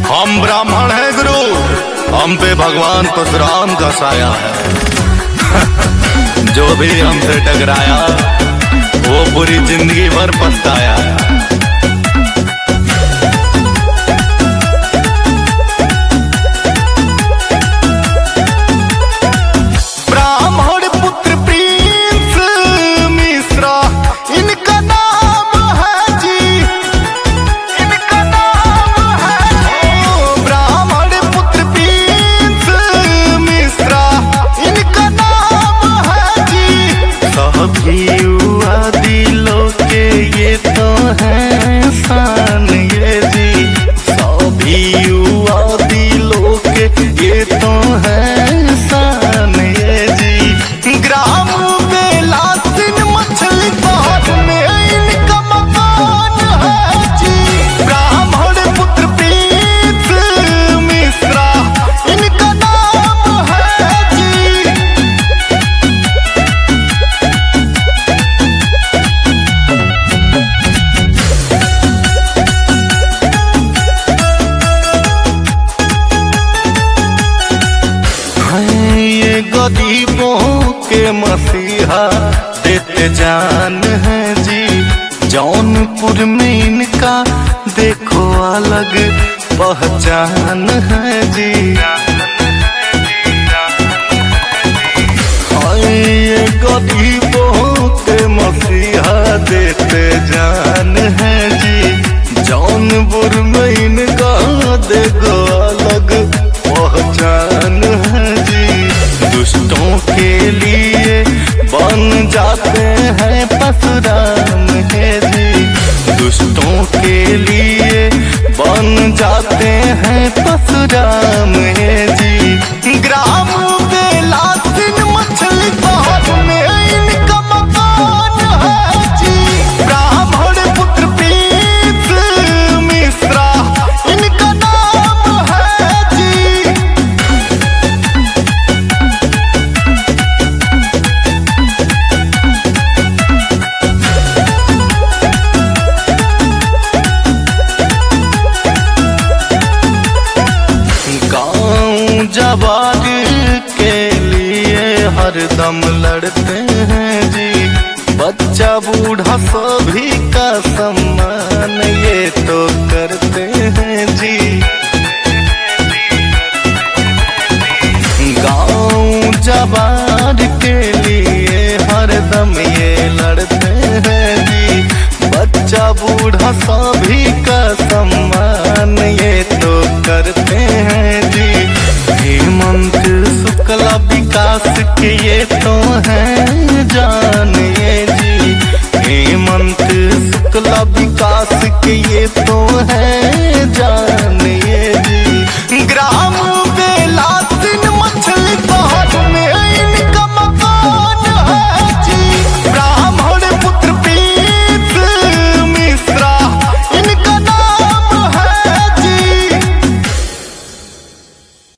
हम ब्राह्मण हैं गुरु, हम पे भगवान परशुराम का साया है। जो भी हमसे टकराया वो पूरी जिंदगी भर पछताया। ब्राह्मण पुत्र प्रिंस मिश्रा इनका नाम है जी, इनका नाम है। ब्राह्मण पुत्र प्रिंस मिश्रा इनका नाम है जी। सभी युवा दिलों के ये तो है शान ये जी, सभी युवा दिलों के ये तो है शान ये जी। ग्राम बेलासिन मछली बाग में इनका मकान है जी। ब्राह्मण पुत्र प्रिंस मिश्रा इनका नाम है जी। ये गरीबों के मसीहा देते जान है जी। जौनपुर में इनका देखो अलग पहचान है जी। ये गरीबों के मसीहा देते जान है जी। जौनपुर में इनका देखो अलग पहचान है जी। दुष्टों के लिए बन जाते हैं परशुराम है जी। दुष्टों के लिए बन जाते हैं परशुराम है जी। ग्राम बेलासिन मछली बाग में इनका मकान है जी। ब्राह्मण पुत्र प्रिंस मिश्रा इनका नाम है जी। गाँव जवार के लिए हरदम लड़ते हैं जी। बच्चा बूढ़ा सभी का सम्मान ये तो करते हैं जी। गाँव जवार के लिए हरदम ये लड़ते हैं जी। बच्चा बूढ़ा सभी का सम्मान ये तो करते हैं जी। हेमंत शुक्ला विकास के ये तो हैं